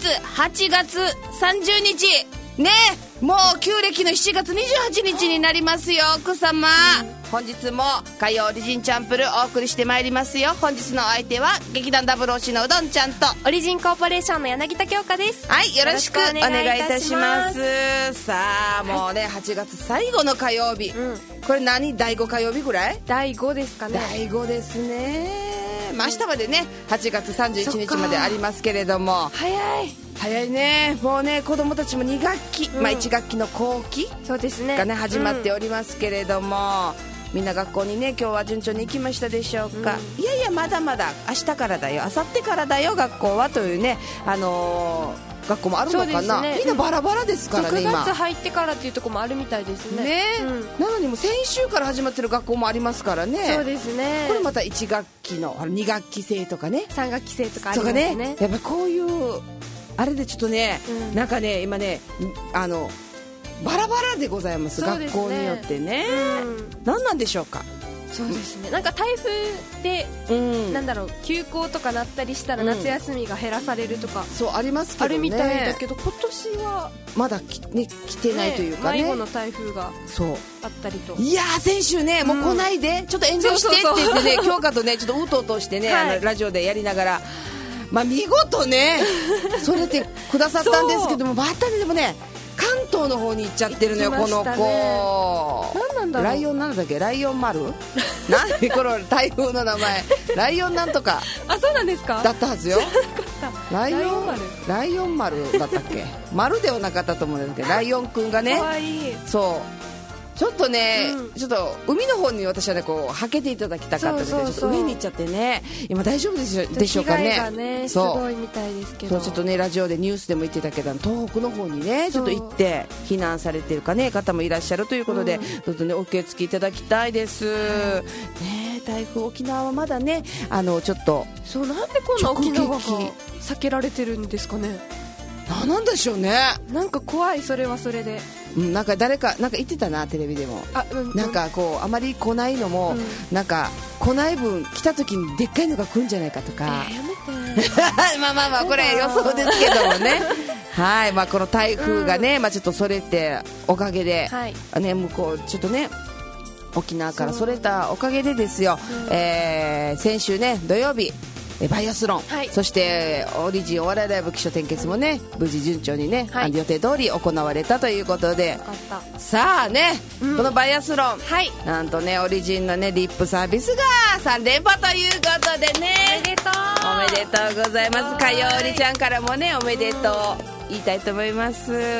8月30日ね、もう旧暦の7月28日になりますよ奥様、本日も火曜リジンチャンプルお送りしてまいりますよ。本日のお相手は劇団ダブルオシのうどんちゃんとオリジンコーポレーションの柳田京香です。 はい、よろしくお願いいたします。さあもうね、8月最後の火曜日、これ何、第5火曜日ぐらい？ 第5ですかね。 第5ですね。明日までね8月31日までありますけれども、早いね。もうね、子供たちも2学期、1学期の後期そうですねがね始まっておりますけれども、みんな学校にね今日は順調に行きましたでしょうか。いやいや、まだまだ明日からだよ、明後日からだよ学校はというね、学校もあるのかな、ね、みんなバラバラですからね。 9月入ってからっていうところもあるみたいですね。 なのにもう先週から始まってる学校もありますからね。 そうですね。 これまた1学期の2学期制とかね、 3学期制とかありますね。 やっぱこういうあれでちょっとね、なんかね今ねバラバラでございます、学校によってね。何なんでしょうか。 そうですね、なんか台風で、なんだろう、休校とかなったりしたら夏休みが減らされるとか、 そうありますけどね、 あるみたいだけど、今年はまだ来てないというかね、 迷子の台風があったりと。 いやー、先週ね、もう来ないで、ちょっと遠慮してって言ってね、京香とねちょっとうとうとしてね、ラジオでやりながら、見事ねそれてくださったんですけども、またね、でもね関東の方に行っちゃってるのよ、この子。 何なんだろう、 ライオンなんだっけ、ライオン丸何この台風の名前、ライオンなんとかそうなんですか、 だったはずよ。ライオン丸だったっけ丸ではなかったと思うんですけど、ライオンくんがね、 かわいい。 そうちょっとね、ちょっと海の方に私はねこうはけていただきたかったので、ちょっと上に行っちゃってね、今大丈夫でしょうかね。 被害がねすごいみたいですけど、 そうちょっとねラジオでニュースでも言ってたけど、東北の方にねちょっと行って避難されてるかね方もいらっしゃるということで、どうぞねお気をつけいただきたいです、ね。台風、沖縄はまだねちょっと、 そうなんでこんな沖縄が避けられてるんですかね。 なんでしょうね、 なんか怖い、それはそれで。 なんか誰かなんか言ってたな、テレビでも。なんかこうあまり来ないのも、なんか来ない分来た時にでっかいのが来るんじゃないかとか、 やめてまあこれ予想ですけどもねはい、この台風がね、ちょっとそれておかげで、ね、向こうちょっとね沖縄からそれたおかげでですよ、先週ね土曜日バイアスロン、そしてオリジンお笑いライブ起承転結もね無事順調にね、予定通り行われたということで、さあね、このバイアスロン、なんとねオリジンのねリップサービスが3連覇ということでね、おめでとうございます。かよりちゃんからもねおめでとう言いたいと思います。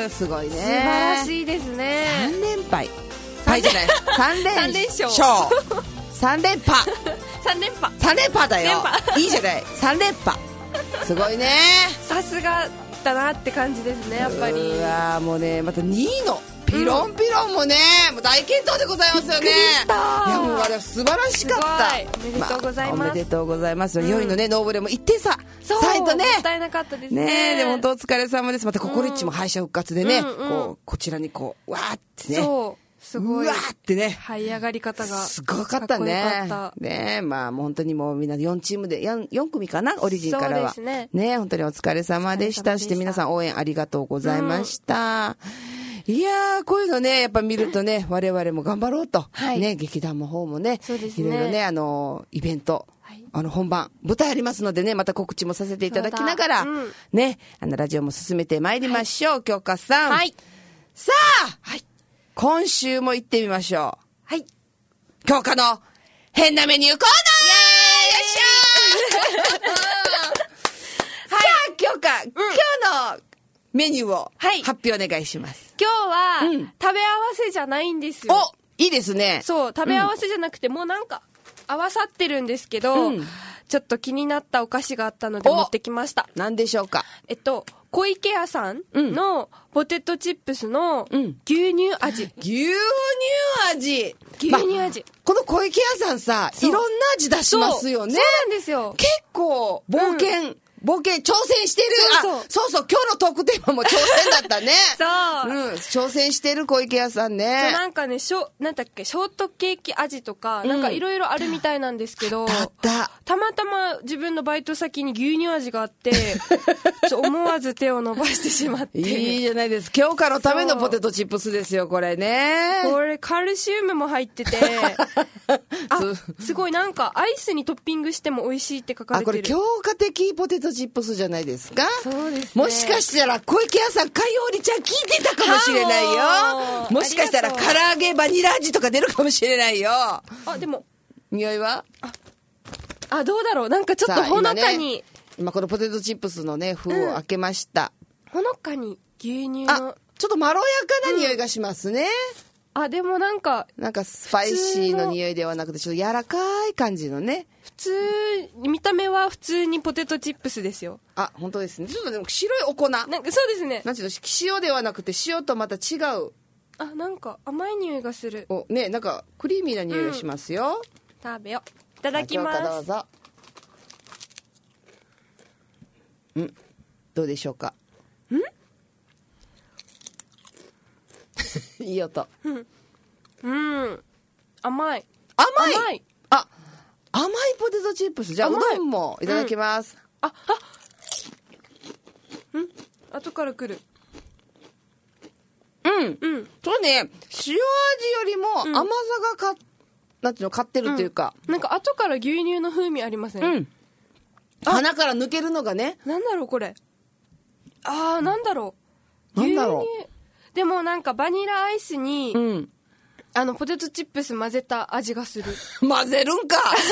すごいね、 素晴らしいですね。 3連敗じゃない3連勝3連覇3連覇だよ、いいじゃない、3連覇すごいね。 さすがだなって感じですね、やっぱり。 うわもうね、また2位のピロンもね、もう大健闘でございますよね。 びっくりした。 いやもうあれ素晴らしかった。 おめでとうございます、 おめでとうございます。4位のねノーブレも1点差、 3 位とね、 もったいなかったですね。 でも本当お疲れ様です。またココリッチも敗者復活でね、こちらにこうわーってね、 すごい、 うわーってね、 這い上がり方がすごかったね。ね、もう本当にもうみんな4チームで 4組かな、オリジンからは。そうですね。本当にお疲れ様でした。して皆さん応援ありがとうございました。いやー、こういうのね、やっぱ見るとね、我々も頑張ろうと。ね、劇団の方もね、いろいろね、イベント、本番、舞台ありますのでね、また告知もさせていただきながら、ね、ラジオも進めてまいりましょう、京香さん。さあ、今週も行ってみましょう。京香の変なメニューコーナー、よいしょさあ、京香、今日のメニューを発表お願いします。 今日は、食べ合わせじゃないんですよ。 いいですね。 そう、食べ合わせじゃなくて、もうなんか合わさってるんですけど、ちょっと気になったお菓子があったので持ってきました。 何でしょうか。 小池屋さんのポテトチップスの牛乳味。 牛乳味。この小池屋さんさ、いろんな味出しますよね。 そうなんですよ。 結構冒険冒険挑戦してる。そうそう、今日のトークテーマも挑戦だったね。 そう。 挑戦してる小池屋さんね。 なんかね、なんだっけ、ショートケーキ味とか、なんかいろいろあるみたいなんですけど、たまたま自分のバイト先に牛乳味があって、思わず手を伸ばしてしまって。 いいじゃないですか。今日からのためのポテトチップスですよ、これね。 これカルシウムも入ってて、すごいなんかアイスにトッピングしても美味しいって書かれてる。 これ強化的ポテトチップスじゃないですか。 そうですね。 もしかしたら小池屋さん、かよりちゃん聞いてたかもしれないよ。もしかしたら唐揚げバニラ味とか出るかもしれないよ。 でも匂いはどうだろう。なんかちょっとほのかに、 今このポテトチップスのね封を開けました。 ほのかに牛乳のちょっとまろやかな匂いがしますね。 でもなんかスパイシーの匂いではなくて、ちょっと柔らかい感じのね。 見た目は普通にポテトチップスですよ。 本当ですね。ちょっとでも白いお粉。 なんかそうですね。 なんていうの、塩ではなくて塩とまた違う。 なんか甘い匂いがする。 ね、なんかクリーミーな匂いがしますよ。 食べよう。いただきます。 どうぞ。どうでしょうか。いい音。 甘い。 甘いポテトチップス。じゃあうどんもいただきます。 後から来る。 そうね、塩味よりも甘さがなんていうの、勝ってるというか、 なんか後から牛乳の風味ありません？ 鼻から抜けるのがね。 なんだろうこれ。なんだろう。牛乳。でもなんかバニラアイスに、ポテトチップス混ぜた味がする。 混ぜるんか。 分かった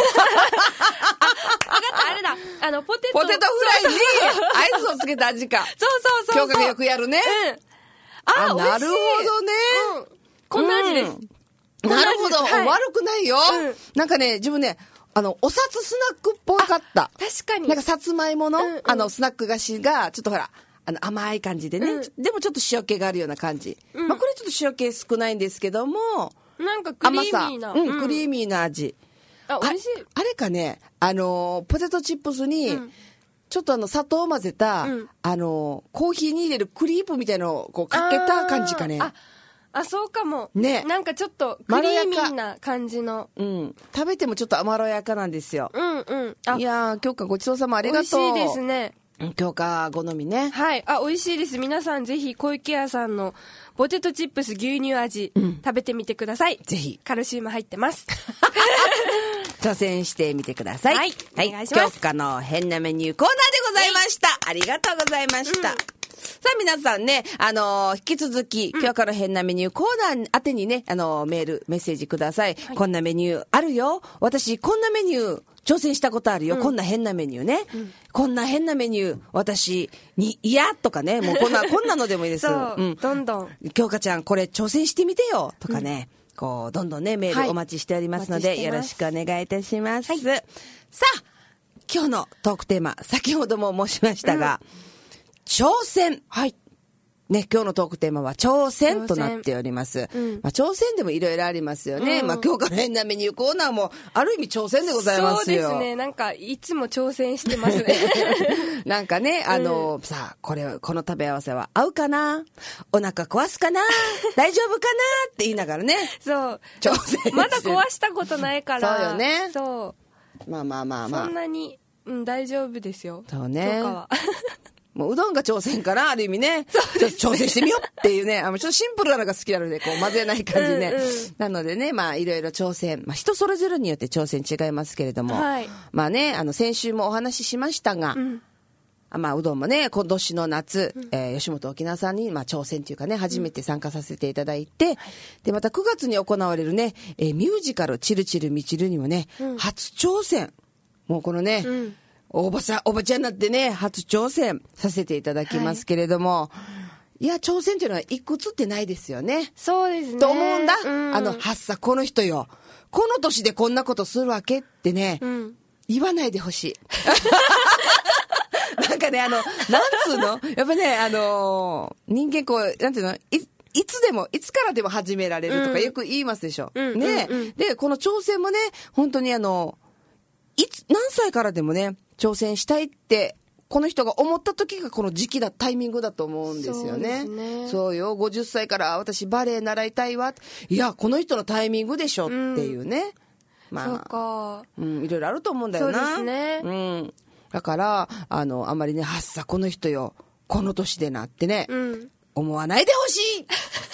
、あれだ。ポテトフライにアイスをつけた味か。 そう。 今日がよくやるね。なるほどね。 こんな味です。 なるほど。悪くないよ。なんかね、自分ね、お札スナックっぽかった。 確かに。 なんかさつまいもの、スナック菓子が、ちょっとほら、甘い感じでね、でもちょっと塩気があるような感じ。これちょっと塩気少ないんですけども、 なんかクリーミーな。 クリーミーな味。 美味しい。 あれかね、ポテトチップスに、ちょっと砂糖を混ぜた、コーヒーに入れるクリームみたいのをこうかけた感じかね。 そうかも。 ね。 なんかちょっとクリーミーな感じの。 食べてもちょっとまろやかなんですよ。いやー、今日かごちそうさまありがとう。 美味しいですね。 今日か好みね。 はい。美味しいです。皆さんぜひ小池屋さんのポテトチップス牛乳味、食べてみてください。 ぜひ。 カルシウム入ってます。 挑戦してみてください。はい。 お願いします。 今日の変なメニューコーナーでございました。ありがとうございました。さあ皆さんね、引き続き、今日から変なメニューコーナー宛てにね、メッセージください。こんなメニューあるよ。私、こんなメニュー挑戦したことあるよ。こんな変なメニューね。こんな変なメニュー、私に嫌とかね、もうこんなのでもいいです。 どんどん。 京香ちゃん、これ挑戦してみてよ。とかね、どんどんね、メールお待ちしておりますので、よろしくお願いいたします。さあ、今日のトークテーマ、先ほども申しましたが、挑戦。ね、今日のトークテーマは挑戦となっております。挑戦でもいろいろありますよね。今日から変なメニューコーナーもある意味挑戦でございますよ。 そうですね。なんかいつも挑戦してますね。 なんかね、さあ、この食べ合わせは合うかな？お腹壊すかな？大丈夫かな？って言いながらね。 そう。 挑戦。 まだ壊したことないから。 そうよね。 そう。 まあ。 そんなに、大丈夫ですよ。 そうね。 今日は。 もううどんが挑戦かな、ある意味ね。ちょっと挑戦してみようっていうね。ちょっとシンプルなのが好きなので、混ぜない感じね。なのでね、いろいろ挑戦。人それぞれによって挑戦違いますけれども。まあね、先週もお話ししましたが、うどんもね、今年の夏、吉本沖縄さんに、挑戦というかね、初めて参加させていただいて、で、また9月に行われるね、ミュージカル、チルチルミチルにもね、初挑戦。もうこのね、おばちゃんになってね、初挑戦させていただきますけれども、いや、挑戦というのはいくつってないですよね。 そうですね。 と思うんだ。この人よ。この年でこんなことするわけってね、言わないでほしい。なんかね、なんつうのやっぱね、人間なんていうのいつでも、いつからでも始められるとかよく言いますでしょ。ね。で、この挑戦もね、本当に何歳からでもね、挑戦したいってこの人が思った時がこの時期だ、タイミングだと思うんですよね。そうよ、50歳から私バレエ習いたいわ、いやこの人のタイミングでしょっていうね、 そうか、 いろいろあると思うんだよな。 そうですね、 だからあんまりね、はっさこの人よこの年でなってね、思わないでほしい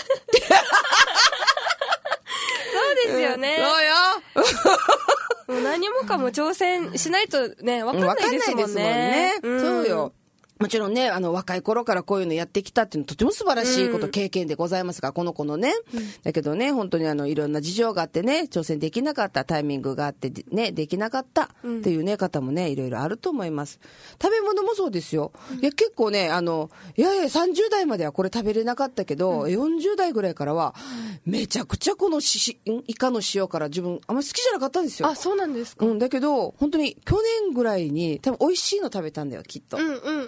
そうですよね、 そうよもう何もかも挑戦しないとね、分かんないですもんね。 そうよ。もちろんね、若い頃からこういうのやってきたっていうのはとても素晴らしいこと、経験でございますが、この子のね、だけどね、本当にいろんな事情があってね、挑戦できなかった、タイミングがあってね、できなかったっていうね、方もね、いろいろあると思います。食べ物もそうですよ。いや、結構ね、いや30代まではこれ食べれなかったけど、40代ぐらいからは、めちゃくちゃこのイカの塩辛自分あんまり好きじゃなかったんですよ。 あ、そうなんですか。 だけど、本当に去年ぐらいに、多分美味しいの食べたんだよ、きっと。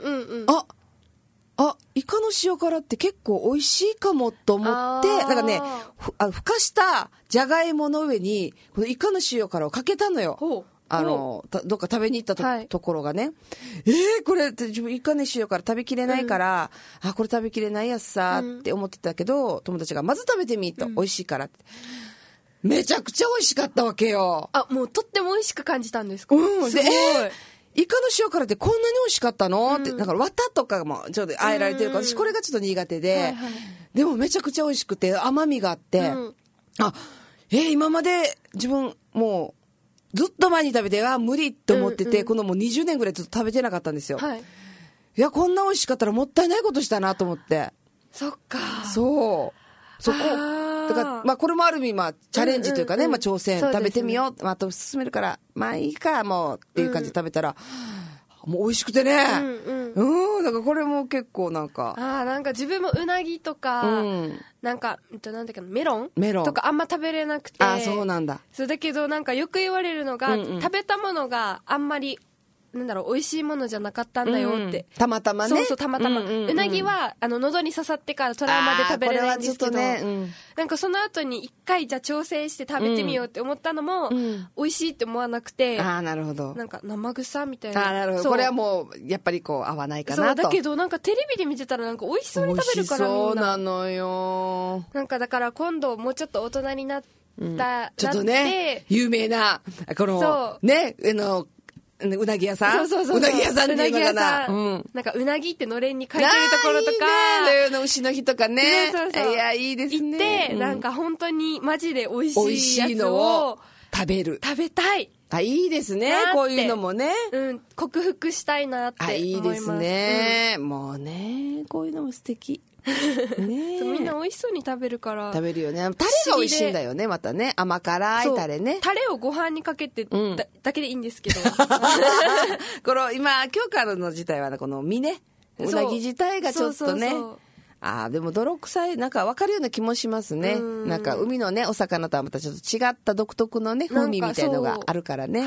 イカの塩辛って結構美味しいかもと思って、なんかね、ふかしたじゃがいもの上にこのイカの塩辛をかけたのよ。どっか食べに行ったところがね、これ自分イカの塩辛食べきれないから、これ食べきれないやつさって思ってたけど、友達がまず食べてみと、美味しいからって。めちゃくちゃ美味しかったわけよ。 もうとっても美味しく感じたんですか。 すごい。イカの塩辛ってこんなに美味しかったの、って、だから綿とかもちょっとあえられてるから、私これがちょっと苦手で、でもめちゃくちゃ美味しくて甘みがあって、今まで自分もうずっと前に食べて無理って思ってて、このもう20年ぐらいずっと食べてなかったんですよ。いやこんな美味しかったらもったいないことしたなと思って。 そっか。 そこだから、これもある意味チャレンジというかね、挑戦、食べてみよう、あと進めるからいいかもうっていう感じで食べたら、もう美味しくてね、だからこれも結構なんか自分もうなぎとか、なんだっけ、メロンとかあんま食べれなくて。 そうなんだ。 そうだけどよく言われるのが、食べたものがあんまり美味しいものじゃなかったんだよって、 たまたまね。 そうたまたま、うなぎは喉に刺さってからトラウマで食べれないんですけど、その後に一回じゃあ挑戦して食べてみようって思ったのも、美味しいって思わなくて、 なるほど、 生臭みたいな。 なるほど。これはもうやっぱり合わないかなと。 だけどテレビで見てたら美味しそうに食べるからみんな。 そうなのよ。 だから今度もうちょっと大人になったちょっとね、有名なこのねうなぎ屋さん、うなぎ屋さんっていうのかな、 うなぎってのれんに書いてるところとか、 いいね、牛の日とかね、いやいいですね。 行って本当にマジで美味しいやつを食べたい。 いいですね、こういうのもね、 克服したいなって思います。 いいですね、もうね、こういうのも素敵みんな美味しそうに食べるから。 食べるよね。タレが美味しいんだよね、またね、甘辛いタレね。 タレをご飯にかけてだけでいいんですけど、 この今日からの自体はこの身ね、うなぎ自体がちょっとね、でも泥臭い分かるような気もしますね。海のねお魚とはまたちょっと違った独特のね風味みたいのがあるからね。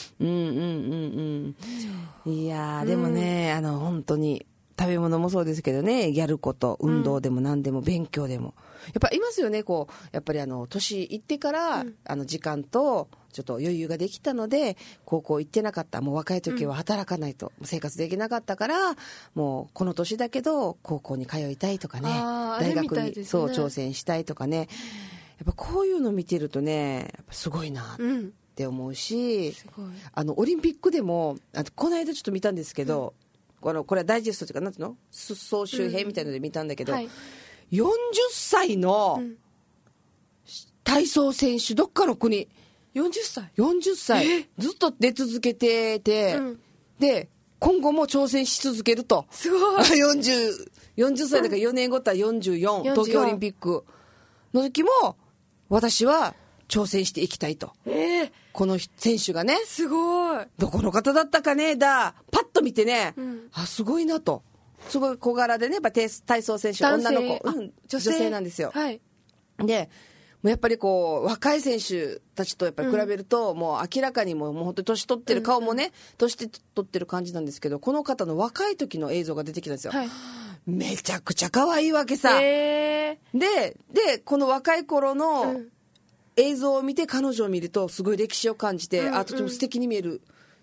いやでもね、本当に食べ物もそうですけどね、やること、運動でも何でも勉強でもやっぱいますよね。やっぱり年いってから、時間とちょっと余裕ができたので、高校行ってなかった、もう若い時は働かないと生活できなかったから、もうこの年だけど高校に通いたいとかね、大学に挑戦したいとかね、やっぱこういうの見てるとね、やっぱすごいなって思うし、オリンピックでもこの間ちょっと見たんですけど、これはダイジェストというか、なんていうの、総集編みたいなので見たんだけど、40歳の体操選手、どっかの国、40歳ずっと出続けてて、で今後も挑戦し続けると。 すごい。 40歳だから4年後だったら44、東京オリンピックの時も私は挑戦していきたいと、この選手がね、 すごい。 どこの方だったかね、パッと見てね、すごいなと。すごい小柄でね、体操選手、女の子、女性なんですよ。でもうやっぱり若い選手たちとやっぱり比べると、もう明らかにもう本当に年取ってる、顔もね年取ってる感じなんですけど、この方の若い時の映像が出てきたんですよ。めちゃくちゃ可愛いわけさ。でこの若い頃の映像を見て彼女を見るとすごい歴史を感じて、とても素敵に見える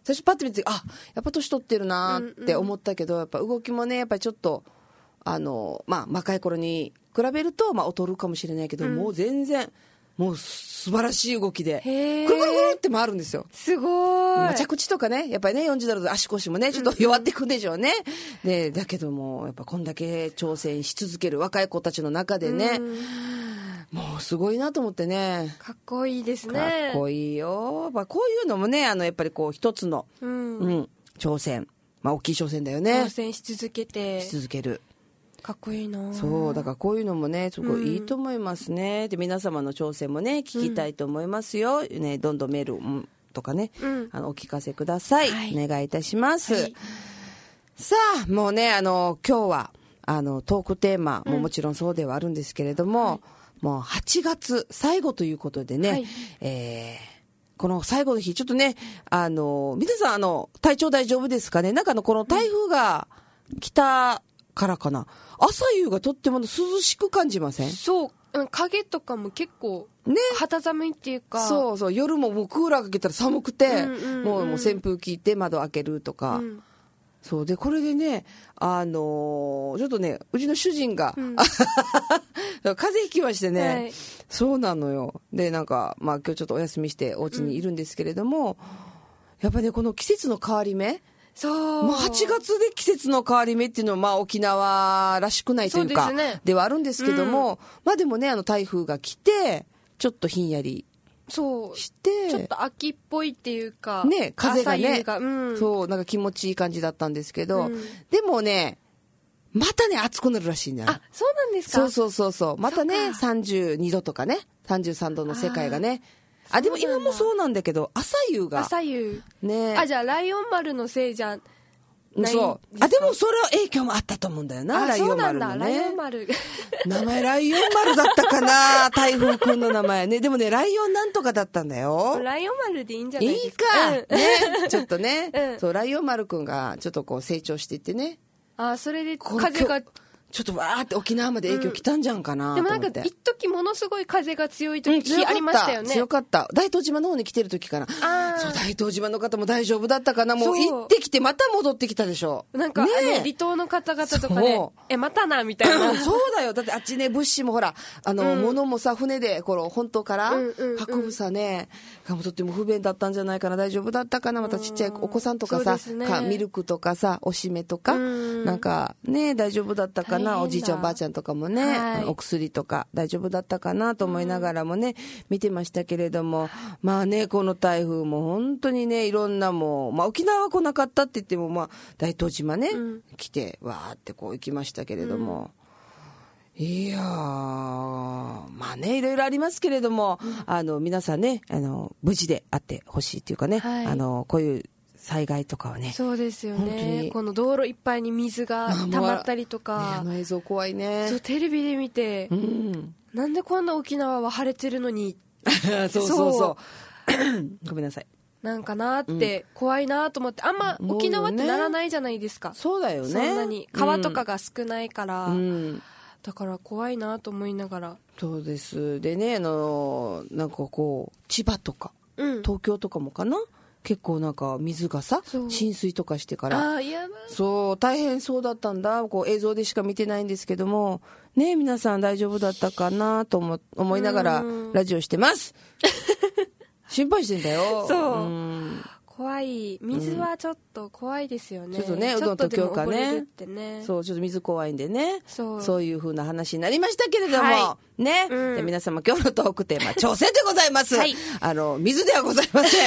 最初パッと見てやっぱ年取ってるなって思ったけど、やっぱ動きもねやっぱりちょっと若い頃に比べると劣るかもしれないけど、もう全然もう素晴らしい動きでくるくるくるって回るんですよ。 すごい。 着地とかねやっぱりね40度で足腰もねちょっと弱っていくんでしょうね、でだけどもやっぱこんだけ挑戦し続ける若い子たちの中でね、もうすごいなと思ってね。 かっこいいですね。 かっこいいよ。こういうのもねやっぱりこう一つの、挑戦、大きい挑戦だよね。 挑戦し続ける。かっこいいな。 そうだからこういうのもねすごいいいと思いますね、で皆様の挑戦もね聞きたいと思いますよ、ね、どんどんメール、とかね、お聞かせください、お願いいたします、さあもうね今日はトークテーマももちろんそうではあるんですけれども、もう8月最後ということでね、この最後の日ちょっとね皆さん体調大丈夫ですかね。なんかこの台風が来たからかな、朝夕がとっても涼しく感じません？ そう、影とかも結構ね肌寒いっていうか、 そう夜ももうクーラーかけたら寒くて、もう扇風機で窓開けるとか、そうでこれでねちょっとねうちの主人が、風邪ひきましてね、そうなのよ。でなんか今日ちょっとお休みしてお家にいるんですけれども、やっぱねこの季節の変わり目、もう8月で季節の変わり目っていうのは沖縄らしくないというかではあるんですけども、でもね台風が来てちょっとひんやりしてちょっと秋っぽいっていうかね、風がねそうなんか気持ちいい感じだったんですけど、でもねまたね暑くなるらしいんだよ。 そうなんですか。 そうまたね32度とかね33度の世界がね、でも今もそうなんだけど朝夕ね、 じゃあライオン丸のせいじゃないそうでもそれは影響もあったと思うんだよな。ライオン丸のね、 ライオン丸名前ライオン丸だったかな台風くんの名前ね。でもねライオンなんとかだったんだよ。 ライオン丸でいいんじゃないですか。 いいか、ねちょっとね、そうライオン丸くんがちょっとこう成長していってね、 それで風がちょっとわーって沖縄まで影響来たんじゃんかなと思って、 でもなんか一時ものすごい風が強い時ありましたよね。 強かった大東島の方に来てる時かな。そう大東島の方も大丈夫だったかな。もう行ってきてまた戻ってきたでしょ。 なんか、離島の方々とかねまたなみたいなそうだよ。だってあっちね物資もほら物もさ船でこの本島から運ぶさね、とっても不便だったんじゃないかな。大丈夫だったかな。またちっちゃいお子さんとかさ、ミルクとかさおしめとか、なんかね大丈夫だったかな。おじいちゃんおばあちゃんとかもね、お薬とか大丈夫だったかなと思いながらもね、見てましたけれども、この台風も本当にねいろんな沖縄は来なかったって言っても大東島ね、来てわーってこう行きましたけれども、いやーねいろいろありますけれども、皆さんね無事であってほしいっていうかね、こういう災害とかはね。 そうですよね。この道路いっぱいに水が溜まったりとか、 映像怖いね。 そうテレビで見て、なんでこんな沖縄は晴れてるのにそうごめんなさいなんかなって怖いなと思って、あんま沖縄ってならないじゃないですか。 そうだよね。 そんなに川とかが少ないから、だから怖いなと思いながら。 そうですでねなんかこう千葉とか、東京とかもかな、結構なんか水がさ浸水とかしてからそう大変そうだったんだ。こう映像でしか見てないんですけどもね、皆さん大丈夫だったかなと思いながらラジオしてます心配してんだよ。 怖い。水はちょっと怖いですよね。 ちょっとね、うどんと京香ね。そうちょっと水怖いんでね、そういう風な話になりましたけれども、ね、で皆様今日のトークテーマ挑戦でございます、水ではございませ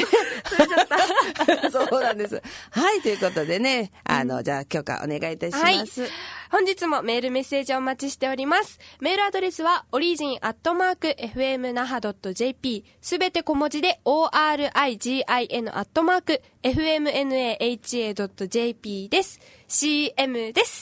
んそうなんです。はい、ということでねじゃあ京香お願いいたします、 本日もメールメッセージをお待ちしております。メールアドレスはorigin@fmnaha.jp すべて小文字で origin@fmnaha.jp です。 CM です。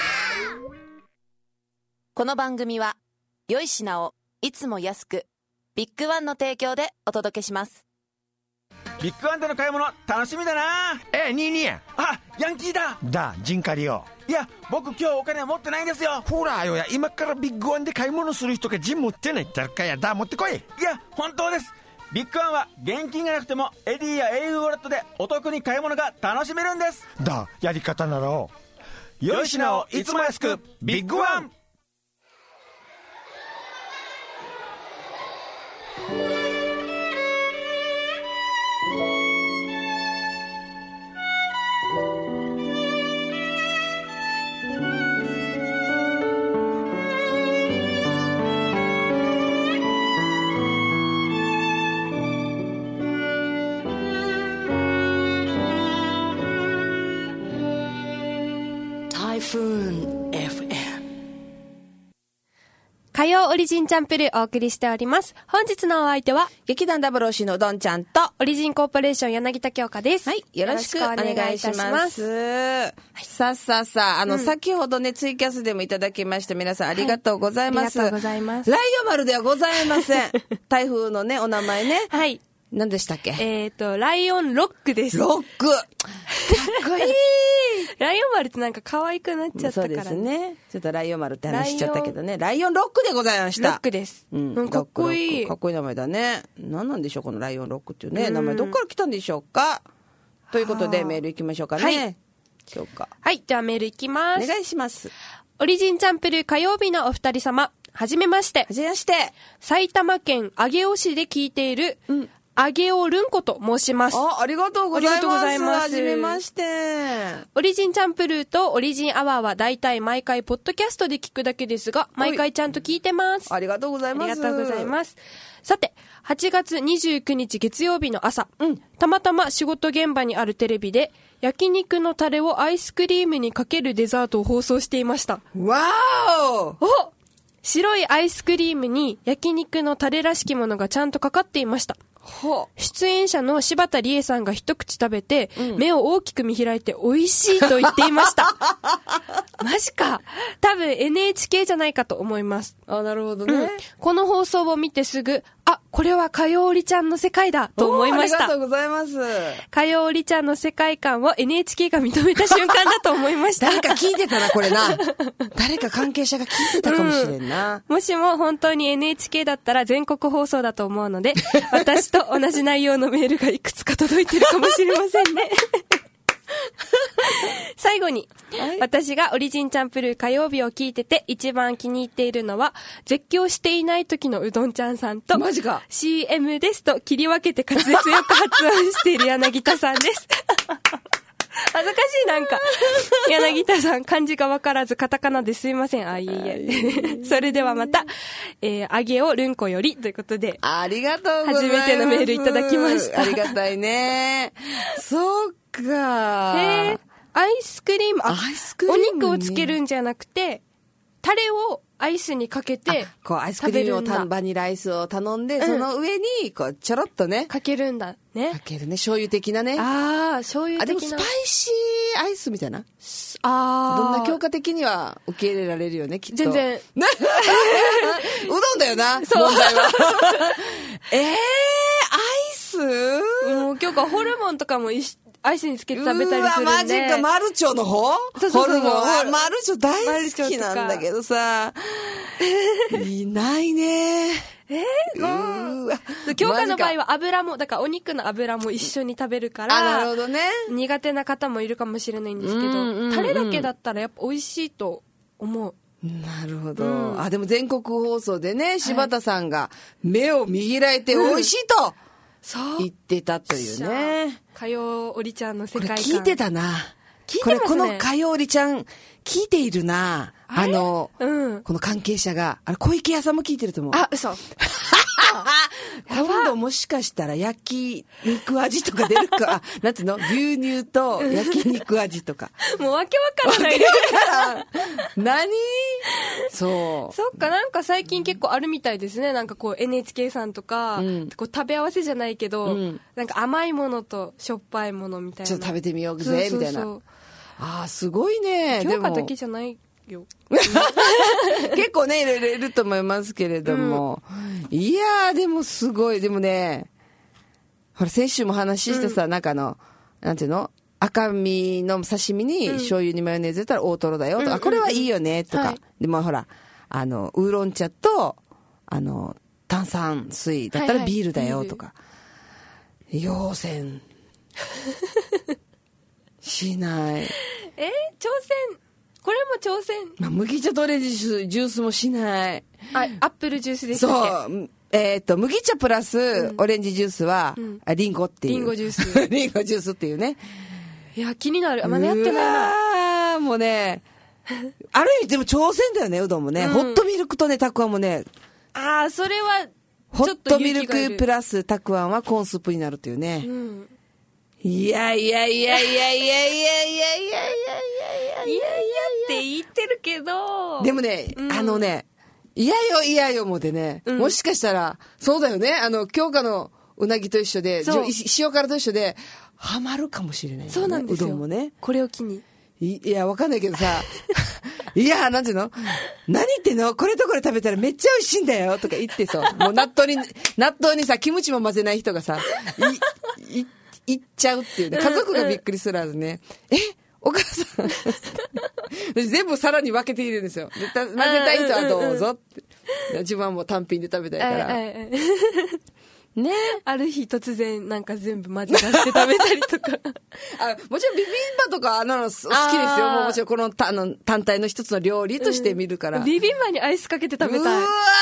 この番組は良い品をいつも安くビッグワンの提供でお届けします。 ビッグワンでの買い物楽しみだな。 ニーニー。 あ、ヤンキーだ。 ジンカリよ。 いや、僕今日お金持ってないんですよ。 ほらよや、今からビッグワンで買い物する人がジン持ってないってかやだ、持ってこい。 いや、本当です。ビッグワンは現金がなくてもエディや au ウォレットでお得に買い物が楽しめるんです。 やり方なら良い品をいつも安く、ビッグワン。 火曜オリジンチャンプルお送りしております。本日のお相手は劇団00のうどんちゃんとオリジンコーポレーション柳田京香です。 はい、よろしくお願いいたします。さあ、先ほどねツイキャスでもいただきました皆さんありがとうございます。 ありがとうございます。 ライオマルではございません。台風のねお名前ね。 はい。 何でしたっけ？ ライオンロックです。 ロック。かっこいい。 ライオン丸ってなんか可愛くなっちゃったから。 そうですね。ちょっとライオン丸って話しちゃったけどね。ライオンロックでございました。 ロックです。かっこいい。 かっこいい名前だね。何なんでしょうこのライオンロックっていうね名前どっから来たんでしょうか。ということでメールいきましょうかね。はい。今日か。 はい。ではメールいきます。 お願いします。 オリジンチャンプル火曜日のお二人様。はじめまして。 はじめまして。 埼玉県上尾市で聞いている、上尾るんこと申します。 ありがとうございます。はじめまして。 オリジンチャンプルーとオリジンアワーはだいたい毎回ポッドキャストで聞くだけですが、毎回ちゃんと聞いてます。 ありがとうございます。 ありがとうございます。さて、8月29日月曜日の朝、たまたま仕事現場にあるテレビで、焼肉のタレをアイスクリームにかけるデザートを放送していました。 わーお！白いアイスクリームに焼肉のタレらしきものがちゃんとかかっていました。出演者の柴田理恵さんが一口食べて、目を大きく見開いて美味しいと言っていました。マジか。多分 NHK じゃないかと思います。 あ、なるほどね。 この放送を見てすぐ、あ、これはかよおりちゃんの世界だと思いました。 ありがとうございます。 かよおりちゃんの世界観を NHK が認めた瞬間だと思いました。 誰か聞いてたな、これな。誰か関係者が聞いてたかもしれんな。 もしも本当に NHK だったら全国放送だと思うので、私と同じ内容のメールがいくつか届いてるかもしれませんね。最後に、私がオリジンチャンプルー火曜日を聞いてて一番気に入っているのは絶叫していない時のうどんちゃんさんと、 マジか CM ですと切り分けて滑舌よく発音している柳田さんです。恥ずかしいなんか。柳田さん、漢字がわからずカタカナですいません。あ、いえ。それではまた、あげおるんこよりということで。 ありがとうございます。 初めてのメールいただきました。 ありがたいね。そうか。 アイスクリーム、 アイスクリーム、ね、 お肉をつけるんじゃなくて、タレをアイスにかけて、 こうアイスクリームをバニラアイスを頼んで、その上にこうちょろっとねかけるんだね。 かけるね、醤油的なね。 ああ、醤油的な。 でもスパイシーアイスみたいな。 ああ。 どんな強化的には受け入れられるよね、きっと。 全然。 うどんだよな。 そう。 問題は。アイス？ もう今日はホルモンとかもアイスにつけて食べたりするんで。 マジか、マルチョの方？ そう。 ホルモン。マルチョ大好きなんだけどさ。いないね。 京香の場合は油も、だからお肉の油も一緒に食べるから。 なるほどね。 苦手な方もいるかもしれないんですけど、タレだけだったらやっぱ美味しいと思う。 なるほど。でも全国放送でね、柴田さんが目を見開いて美味しいと。言ってたというね。 かよおりちゃんの世界観。 これ聞いてたな。 聞いてますね。 このかよおりちゃん聞いているな。この関係者が、小池屋さんも聞いてると思う。 あ、嘘。 今度もしかしたら焼肉味とか出るか。なんていうの？牛乳と焼肉味とか。 もうわけわからない。 何？そう。 そっか、なんか最近結構あるみたいですね。なんかこう NHK さんとか、こう食べ合わせじゃないけど、なんか甘いものとしょっぱいものみたいな。 ちょっと食べてみようぜ、みたいな。ああ、すごいね。 京香だけじゃないよ。 結構ねいろいろいると思いますけれども、いやーでもすごい。でもね、ほら先週も話してさ、なんかなんていうの、赤身の刺身に醤油にマヨネーズ入れたら大トロだよとか、これはいいよねとか、はい、でもほらウーロン茶と炭酸水だったらビールだよとか、要請しない。 挑戦、これも挑戦。 まあ、麦茶とオレンジジュースもしない。 アップルジュースでしたっけ？ そう。麦茶プラスオレンジジュースは、リンゴっていう。 リンゴジュース。 リンゴジュースっていうね。 いや、気になる。まだやってないな。 もうね、ある意味でも挑戦だよね、うどんもね。ホットミルクとね、たくあんもね。 それは、 ホットミルクプラスたくあんはコーンスープになるっていうね。いやいやいやいやいやいやいやいやいやいやいやって言ってるけど。 でもね、いやよいやよもでね、もしかしたら、そうだよね、京香のうなぎと一緒で、塩辛と一緒で、ハマるかもしれない、ね。 そうなんですよ。 うどんもね。 これを機に。 いや、わかんないけどさ、いや、なんていうの、何言ってんの、これとこれ食べたらめっちゃ美味しいんだよとか言ってそう。もう納豆にさ、キムチも混ぜない人がさ、言っちゃうっていうね。家族がびっくりするはずね。お母さん全部皿に分けているんですよ。混ぜたい人はどうぞって。自分はもう単品で食べたいから。ね、 ある日突然なんか全部混ぜ出して食べたりとかもちろんビビンバとか好きですよ。もうもちろんこの単体の一つの料理として見るから、 ビビンバにアイスかけて食べたい。 うわ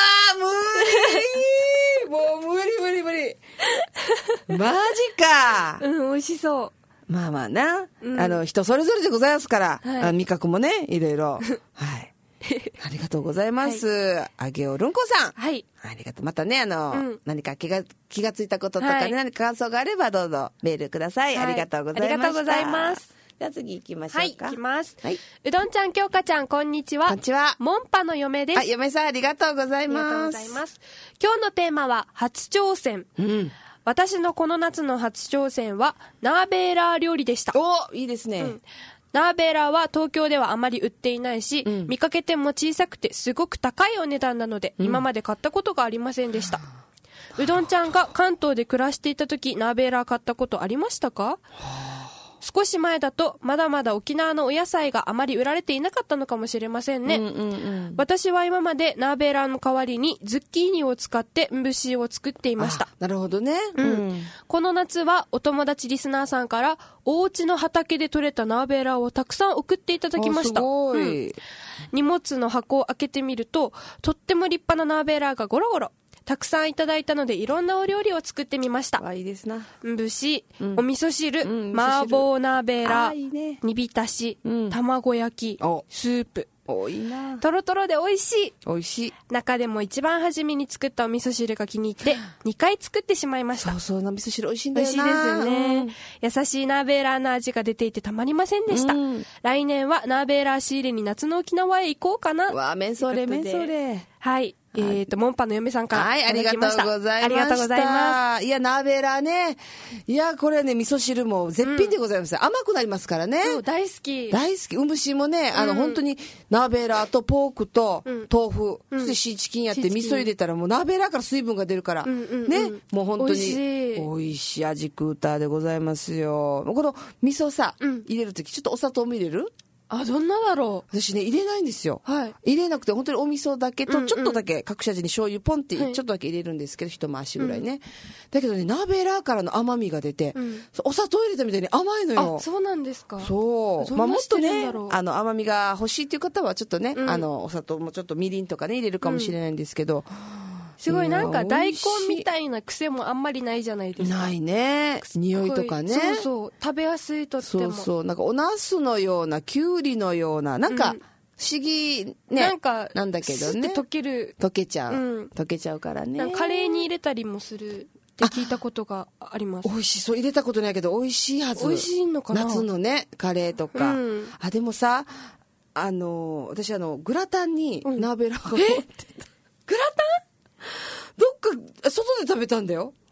ーもう無理マジか。 美味しそう。 まあまあな、人それぞれでございますから、はい、味覚もねいろいろはいありがとうございます。はい、あげおるんこさん。 はい。 ありがとう。またね、何か気がついたこととかね、はい、何か感想があればどうぞメールください。はい、ありがとうございました。 ありがとうございます。 じゃあ次行きましょうか。 はい、行きます。 はい。 うどんちゃん、きょうかちゃん、こんにちは。 こんにちは。 もんぱの嫁です。 嫁さん、ありがとうございます。 ありがとうございます。今日のテーマは、初挑戦。私のこの夏の初挑戦は、ナーベーラー料理でした。 お、いいですね。 ナーベーラーは東京ではあまり売っていないし、見かけても小さくてすごく高いお値段なので、今まで買ったことがありませんでした。うどんちゃんが関東で暮らしていた時、ナーベーラー買ったことありましたか？少し前だとまだまだ沖縄のお野菜があまり売られていなかったのかもしれませんね。私は今までナーベーラーの代わりにズッキーニを使ってんぶしを作っていました。 なるほどね、 この夏はお友達リスナーさんからお家の畑で採れたナーベーラーをたくさん送っていただきました。 すごい、 荷物の箱を開けてみるととっても立派なナーベーラーがゴロゴロたくさんいただいたのでいろんなお料理を作ってみました。 いいですな。 んぶし、お味噌汁、麻婆ナーベーラー、煮浸し、卵焼き、スープ。 いいな。 トロトロで美味しい。 美味しい。 中でも一番初めに作ったお味噌汁が気に入って2回作ってしまいました。 そう味噌汁美味しいんだよな。 美味しいですよね、優しいナーベーラーの味が出ていてたまりませんでした、来年はナーベーラー仕入れに夏の沖縄へ行こうかな。 わあ、めんそれ。 はい。モンパの嫁さんからいただきました。 はい、ありがとうございました。ありがとうございます。いや、ナーベーラーね。いや、これね、味噌汁も絶品でございます。甘くなりますからね。 そう、大好き。 うむしもね、本当にナーベーラーとポークと豆腐、そしてシーチキンやって味噌入れたらもうナーベーラーから水分が出るから、ね、もう本当に美味しい味クーターでございますよ。この味噌さ、入れるときちょっとお砂糖も入れる？ どんなだろう。私ね、入れないんですよ。 はい。 入れなくて、本当にお味噌だけと、ちょっとだけ、隠し味に醤油ポンって、ちょっとだけ入れるんですけど、一回しぐらいね。だけどね、ナーベーラーからの甘みが出て、お砂糖入れたみたいに甘いのよ。 そうなんですか。 そう。もっとね、甘みが欲しいっていう方は、ちょっとね、お砂糖もちょっとみりんとかね、入れるかもしれないんですけど、 すごいなんか大根みたいな癖もあんまりないじゃないですか。 ないね。匂いとかね。 そう。食べやすいとっても。 そう。なんかお茄子のような、きゅうりのような、なんか、不思議ね。なんか、なんだけどね。 溶けちゃう。 溶けちゃうからね。 カレーに入れたりもするって聞いたことがあります。 美味しそう。入れたことないけど、美味しいはず。 美味しいのかな？ 夏のね、カレーとか。でもさ、私グラタンにナーベラーが持ってた。 グラタン？ どっか外で食べたんだよ。 お店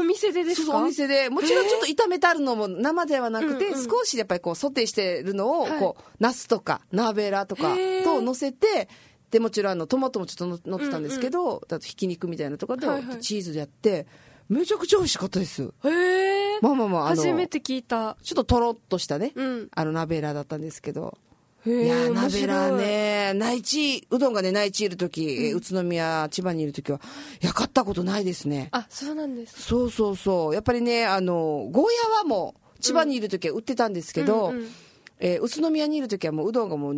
店でですか？ そう、お店で。もちろんちょっと炒めてあるのも生ではなくて、少しやっぱりこうソテーしてるのを、こう、ナスとか、ナーベラとかと乗せて、で、もちろんトマトもちょっと乗ってたんですけど、あとひき肉みたいなところで、チーズでやって、めちゃくちゃ美味しかったです。まあまあまあ、 初めて聞いた。 ちょっととろっとしたね、ナーベラだったんですけど。いや、ナベラね、内地、うどんがね、内地いるとき、宇都宮、千葉にいるときは、買ったことないですね。 あ、そうなんです。 そうそうそう。やっぱりね、ゴーヤはもう、千葉にいるときは売ってたんですけど、宇都宮にいるときはもううどんがもう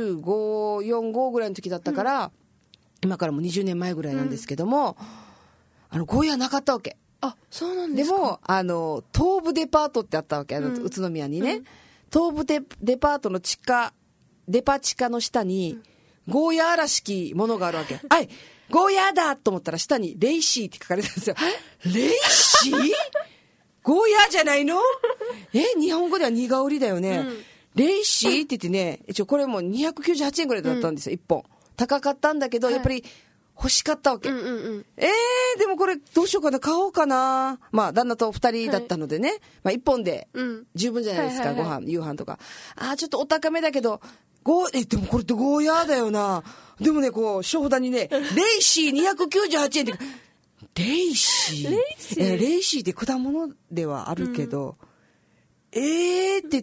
25、45ぐらいの時だったから、今からもう20年前ぐらいなんですけども、ゴーヤなかったわけ。 あ、そうなんですか。でも、東武デパートってあったわけ、宇都宮にね。東武デパートのデパ地下の下に、ゴーヤーらしきものがあるわけ。はい、ゴーヤーだと思ったら下にレイシーって書かれてるんですよ。レイシーゴーヤーじゃないの？日本語では苦織だよね。レイシーって言ってね、一応これも298円ぐらいだったんですよ、1本。高かったんだけど、やっぱり欲しかったわけ。でもこれどうしようかな、買おうかな。まあ、旦那と2人だったのでね、まあ1本で十分じゃないですか、ご飯、夕飯とか。ちょっとお高めだけど、でもこれってゴーヤーだよな。でもね、こう、商札にね、レイシー298円って、レイシーレイシーって果物ではあるけど、って言って、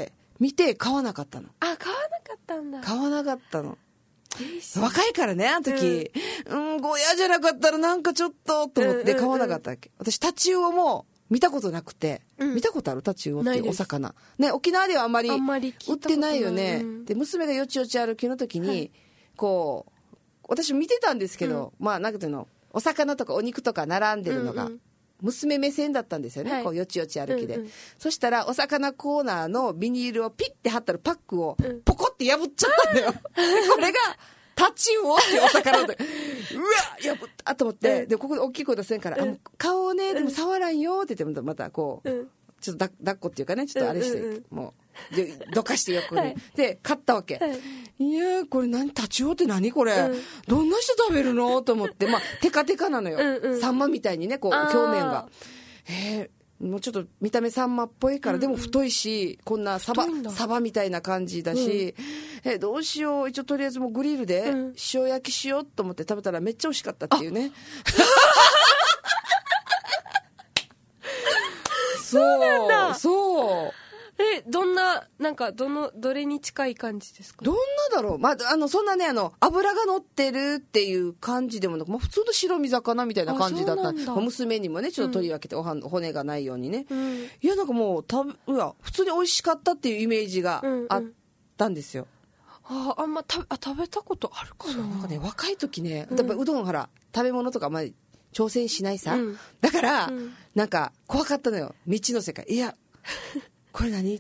見て買わなかったの。 買わなかったんだ。 買わなかったの。若いからね、あの時。ゴーヤーじゃなかったらなんかちょっと、と思って買わなかったわけ。私、タチウオも見たことなくて。見たことある？タチウオってお魚。ね、沖縄ではあんまり売ってないよね。で、娘がよちよち歩きの時に、こう、私見てたんですけど、まあ、なんかていうの、お魚とかお肉とか並んでるのが、娘目線だったんですよね、こうよちよち歩きで、そしたらお魚コーナーのビニールをピッて貼ったらパックをポコって破っちゃったんだよ、これがタチウオっていうお魚でうわ破ったと思って、でここで大きい声出せんから、顔をねでも触らんよって言ってまたこう、ちょっと抱っこっていうかね、ちょっとあれして、もうでどかして横に、で買ったわけ、いやこれタチウオって何これ、どんな人食べるのと思って、まあテカテカなのよ、サンマみたいにね、こう表面がもうちょっと見た目サンマっぽいから、でも太いし、こんなサバみたいな感じだし、どうしよう、一応とりあえずもうグリルで塩焼きしようと思って食べたらめっちゃ美味しかったっていうね。 そうなんだ。 そう。 どんな、なんか、どれに近い感じですか？ どんなだろう。まあ、そんなね、油が乗ってるっていう感じでもなく、まあ、普通の白身魚みたいな感じだった。娘にもね、ちょっと取り分けて、骨がないようにね。いや、なんかもう、普通に美味しかったっていうイメージがあったんですよ。 あんま食べたことあるかな。 なんかね、若い時ね、やっぱうどん、ほら、食べ物とかあんまり挑戦しないさ。だから、なんか、怖かったのよ。未知の世界。いや、これ何って、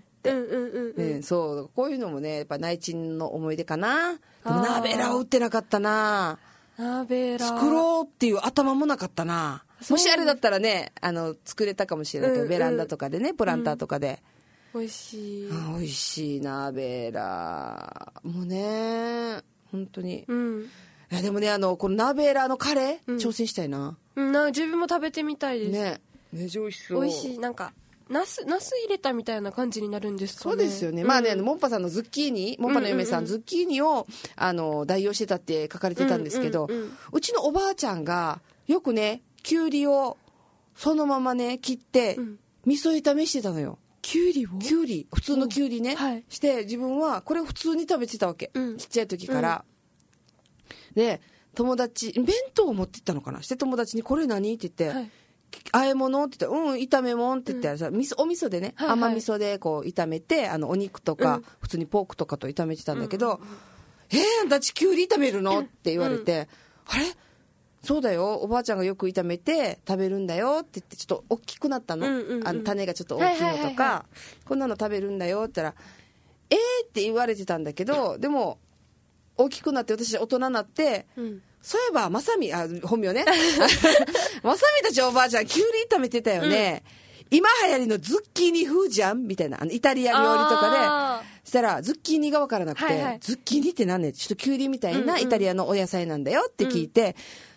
そう、こういうのもね、やっぱ内地の思い出かな。でもナーベラを売ってなかったな。 ナーベラ作ろうっていう頭もなかったな。もしあれだったらね、作れたかもしれないけど、ベランダとかでね、プランターとかで。 美味しい。 美味しいナーベラ。もうね、本当に。いやでもね、このナーベラのカレー、挑戦したいな。 自分も食べてみたいです。 ね、めちゃ美味しそう。 美味しい。なんか、ナス入れたみたいな感じになるんですかね。 そうですよね。まあね、モンパさんのズッキーニ、モンパの嫁さん、ズッキーニを、代用してたって書かれてたんですけど、うちのおばあちゃんが、よくね、きゅうりを、そのままね、切って、味噌炒めしてたのよ。 きゅうりを？ きゅうり、普通のきゅうりね、して、自分は、これを普通に食べてたわけ。ちっちゃい時から。で、友達、弁当を持ってったのかな、して友達に、これ何って言って、和え物って言ったら、炒め物って言ったらさ、お味噌でね、甘味噌でこう炒めて、お肉とか、普通にポークとかと炒めてたんだけど、あんたちきゅうり炒めるのって言われて、あれそうだよ、おばあちゃんがよく炒めて食べるんだよって言って、ちょっと大きくなったの、種がちょっと大きいのとか、こんなの食べるんだよって言ったら、って言われてたんだけど、でも大きくなって、私大人になって、そういえばまさみ、本名ねまさみたちおばあちゃんきゅうり炒めてたよね、今流行りのズッキーニ風じゃんみたいな、イタリア料理とかでしたら、ズッキーニが分からなくて、ズッキーニって何ね、ちょっときゅうりみたいなイタリアのお野菜なんだよって聞いて、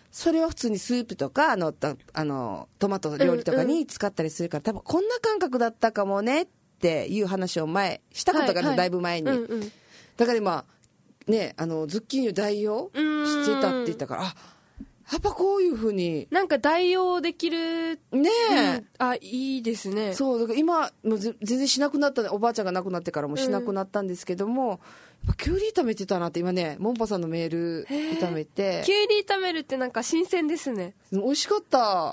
それは普通にスープとかトマト料理とかに使ったりするから、多分こんな感覚だったかもねっていう話を前したことがある、だいぶ前に、だから今ねズッキーニを代用してたって言ったから、やっぱこういうふうになんか代用できるねえ、 いいですね。 そうだから今もう全然しなくなった、おばあちゃんが亡くなってからもしなくなったんですけども、やっぱきゅうり炒めてたなって。今ねモンパさんのメール炒めて、 きゅうり炒めるってなんか新鮮ですね。 美味しかった。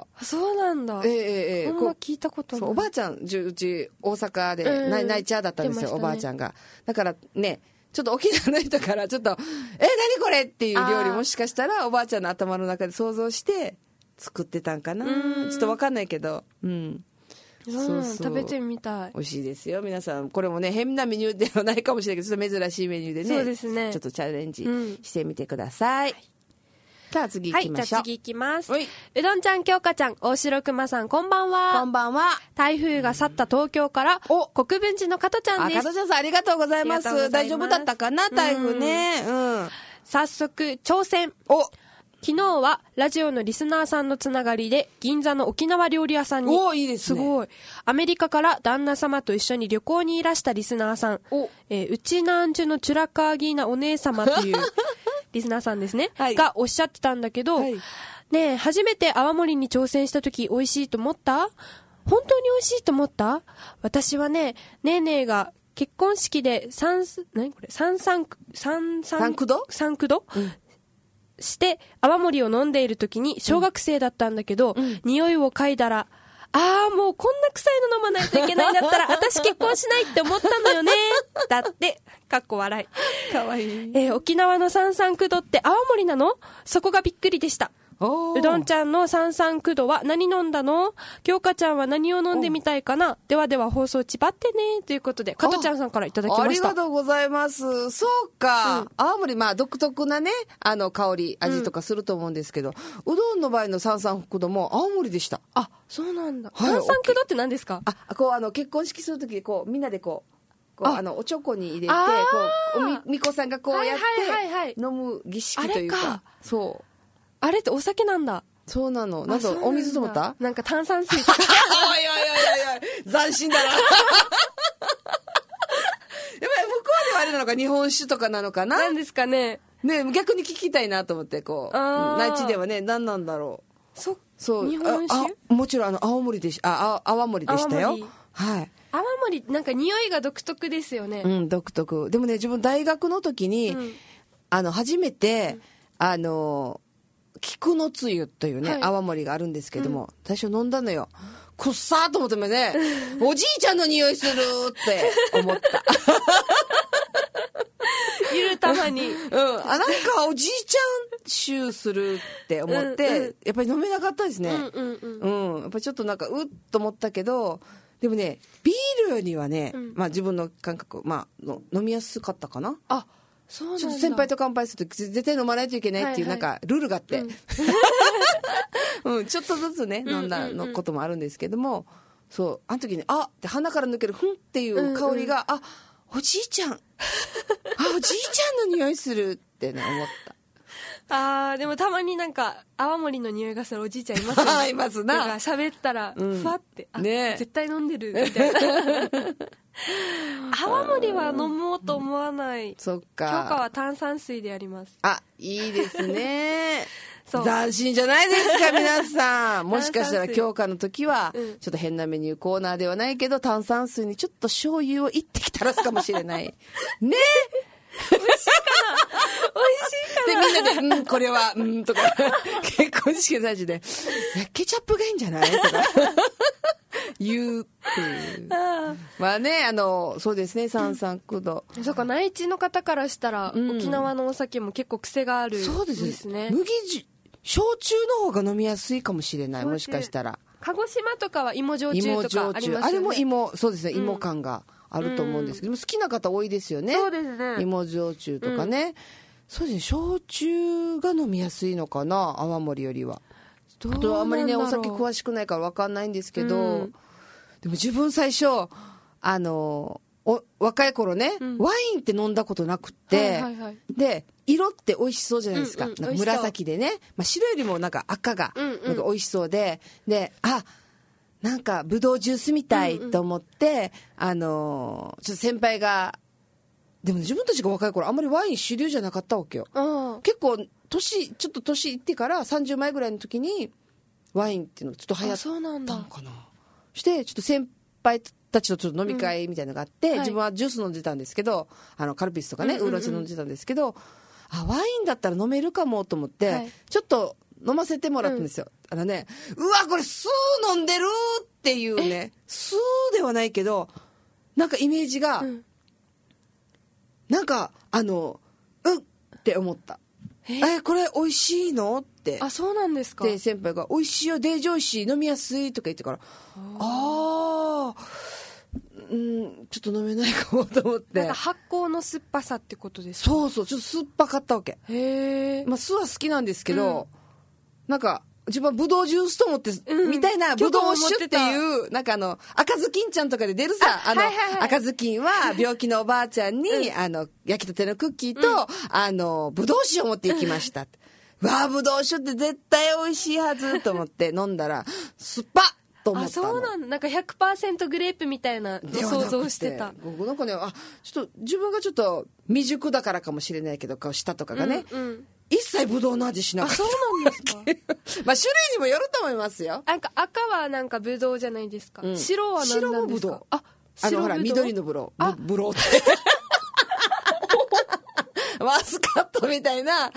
そうなんだ。あんま聞いたことない。 おばあちゃんうち大阪でナイチャーだったんですよ、おばあちゃんが。だからねちょっと沖縄の人からちょっと何これっていう料理、もしかしたらおばあちゃんの頭の中で想像して作ってたんかな、ちょっと分かんないけど、そう食べてみたい。 美味しいですよ皆さん。これもね変なメニューではないかもしれないけど、ちょっと珍しいメニューでね、 そうですね、 ちょっとチャレンジしてみてください。さあ次行きましょう。 じゃあ次行きます。うどんちゃん、きょうかちゃん、大城くまさん、こんばんは。 こんばんは。 台風が去った東京から国分寺の加トちゃんです。 加トちゃんさんありがとうございます。大丈夫だったかな台風ね。 早速挑戦。昨日はラジオのリスナーさんのつながりで銀座の沖縄料理屋さんに、 いいですね、 すごいアメリカから旦那様と一緒に旅行にいらしたリスナーさん、うちなんじゅのチュラカーギーなお姉様というリスナーさんですね、がおっしゃってたんだけど、ねえ、初めて泡盛に挑戦した時美味しいと思った？本当に美味しいと思った？私はね、ねえねえが結婚式で三九度して泡盛を飲んでいる時に小学生だったんだけど、匂いを嗅いだら、もうこんな臭いの飲まないといけないんだったら私結婚しないって思ったのよねだってかっこ笑い。 かわいい。 沖縄の三三九度って泡盛なの？そこがびっくりでした。うどんちゃんの三三九度は何飲んだの？きょうかちゃんは何を飲んでみたいかな？ではでは放送ちばってねということで、加トちゃんさんからいただきました。 ありがとうございます。そうか、青森独特なね香り味とかすると思うんですけど、うどんの場合の三三九度も青森でした。 そうなんだ。三三九度って何ですか？ 結婚式するときみんなでおちょこに入れてみこさんがこうやって飲む儀式というか、そうあれってお酒なんだ。 そうなの。なんかお水と思った？ なんか炭酸水とか。 おい斬新だな。やっぱり向こうではあれなのか、日本酒とかなのかな。 なんですかね。 逆に聞きたいなと思って内地ではね何なんだろう。そう日本酒？ もちろん泡盛でしたよ。はい。 泡盛なんか匂いが独特ですよね。 独特。でもね自分大学の時に、初めて菊のつゆというね、泡盛があるんですけども、最初飲んだのよ。くっさーと思ってもね、おじいちゃんの匂いするって思った。 いるたまに。 なんかおじいちゃんシューするって思って、やっぱり飲めなかったですね。やっぱりちょっとなんかうっと思ったけど、でもねビールにはね、自分の感覚飲みやすかったかな。 そうなんだ。 ちょっと先輩と乾杯すると絶対飲まないといけないっていうなんかルールがあって、ちょっとずつね飲んだのこともあるんですけども、そうあの時にって鼻から抜けるふんっていう香りが、おじいちゃんおじいちゃんの匂いするってね思った。 でもたまになんか泡盛の匂いがするおじいちゃんいますよね。 いますな。 なんか喋ったらふわって、絶対飲んでるみたいな。泡盛は飲もうと思わない。 そっか。 京香は炭酸水でやります。 いいですね。斬新じゃないですか皆さん。もしかしたら京香の時はちょっと変なメニューコーナーではないけど、炭酸水にちょっと醤油を一滴垂らすかもしれないね。 美味しいかな。 でみんなでこれはとか結婚式の最中でケチャップがいいんじゃないとか言うっていう。そうですね三三九度。 そうか、内地の方からしたら、沖縄のお酒も結構癖がある。 そうですね。焼酎の方が飲みやすいかもしれない。もしかしたら鹿児島とかは芋焼酎とかありますよね。 あれもそうですね、芋感があると思うんですけど、好きな方多いですよね。 そうですね。 芋焼酎とかね、そうですね。焼酎が飲みやすいのかな、泡盛よりは。あとあんまりねお酒詳しくないから分かんないんですけど、でも自分最初若い頃ね、ワインって飲んだことなくって、で色って美味しそうじゃないですか、なんか紫でね、白よりもなんか赤がなんか美味しそうで、でなんかブドウジュースみたいと思って、ちょっと先輩が、でも自分たちが若い頃あんまりワイン主流じゃなかったわけよ。結構ちょっと年いってから30前ぐらいの時にワインっていうのがちょっと流行ったのかな。してちょっと先輩たちとちょっと飲み会みたいなのがあって、自分はジュース飲んでたんですけど、カルピスとかね、ウーロン茶飲んでたんですけど、ワインだったら飲めるかもと思って、ちょっと飲ませてもらったんですよ。うわこれ酢飲んでるっていうね、酢ではないけどなんかイメージが、なんかって思った。これ美味しいのって。 そうなんですか。 で先輩が美味しいよ、デージ美味しい、飲みやすいとか言ってから、ちょっと飲めないかもと思って。 なんか発酵の酸っぱさってことですか。 そうちょっと酸っぱかったわけ。酢は好きなんですけど、なんか自分はブドウジュースと思って、みたいな、ブドウ酒っていうなんか赤ずきんちゃんとかで出るさ、赤ずきんは病気のおばあちゃんに、焼きたてのクッキーと、ブドウ酒を持っていきましたブドウ酒って絶対美味しいはずと思って飲んだら酸っぱっと思ったの。 そうなんだ。なんか 100% グレープみたいな想像してた。 なんかね、ちょっと自分がちょっと未熟だからかもしれないけど、舌とかがね、一切ブドウの味しなかった。 そうなんですか。 種類にもよると思いますよ。 なんか赤はなんかブドウじゃないですか。白は何なんですか。 白ほら緑のブドウ。ブドウって。マスカットみたいな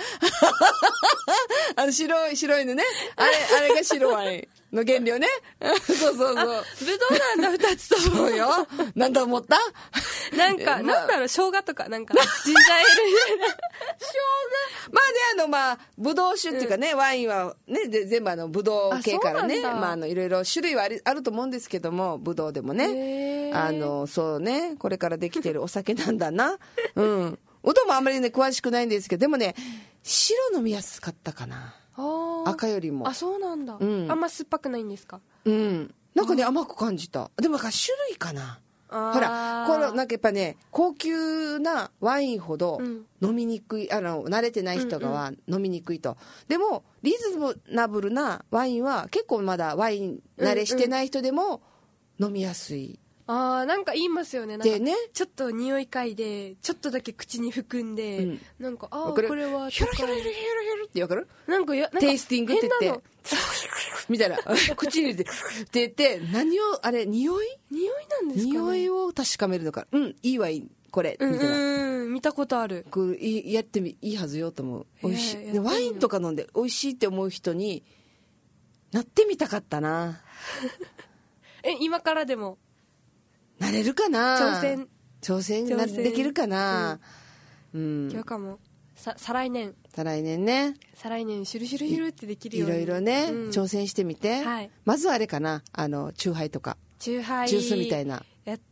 白いのね、あれが白ワインの原料ね。そうブドウなんだ2つとも。 そうよ。なんだ思った。 なんだろう、生姜とかなんかジンジャーエールみたいな。 生姜ブドウ酒っていうかね、ワインはね全部ブドウ系からね、いろいろ種類はあると思うんですけども、ブドウでもね、そうね、これからできてるお酒なんだな。うどんもあんまりね詳しくないんですけど、でもね白飲みやすかったかな、赤よりも。 そうなんだ。あんま酸っぱくないんですか。 なんかね甘く感じた。でも種類かな。ほらこれなんかやっぱね、高級なワインほど飲みにくい、慣れてない人がは飲みにくいと。でもリーズナブルなワインは結構まだワイン慣れしてない人でも飲みやすい。 なんか言いますよね。なんかちょっと匂い嗅いでちょっとだけ口に含んで、なんかこれはヒュルヒュルヒュルヒュルってわかる？ なんかテイスティングって言ってみたいな口に入れてって言って、何を匂いなんですかね。 匂いを確かめるのか。いいワインこれみたいな。 見たことある。 やっていいはずよと思う。美味しい。でワインとか飲んで美味しいって思う人になってみたかったな。 今からでもなれるかな。挑戦できるかな。 今日かも。再来年ね。 再来年シュルシュルシュルってできるようにいろいろね、挑戦してみて。まずはあれかな、チューハイとかチュージュースみたいなやって、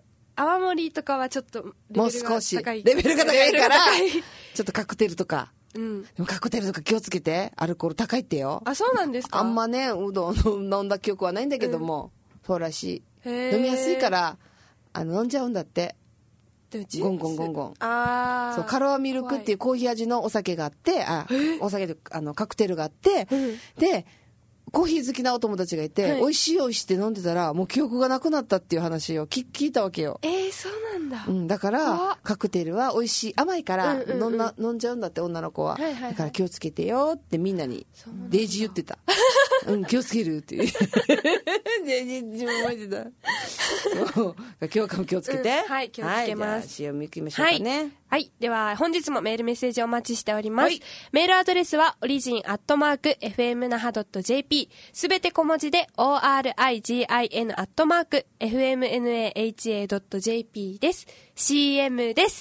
泡盛とかはちょっともう少しレベルが高いからちょっとカクテルとか。でもカクテルとか気をつけて、アルコール高いってよ。 そうなんですか。 あんまねうどん飲んだ記憶はないんだけども、そうらしい。飲みやすいから飲んじゃうんだって。ゴンゴンそうカロアミルクっていうコーヒー味のお酒があって、お酒でカクテルがあって、でコーヒー好きなお友達がいて、美味しいって飲んでたらもう記憶がなくなったっていう話を聞いたわけよ。 そうなんだ。 だからカクテルは美味しい、甘いから飲んじゃうんだって、女の子は。だから気をつけてよってみんなにデイジー言ってた。気をつけるって自分覚えてた。今日も気をつけて。 気をつけます。 じゃあ CM 行きましょうかね。 では本日もメールメッセージお待ちしております。メールアドレスはorigin@fmnaha.jp、 すべて小文字で origin@fmnaha.jp です。 CM です。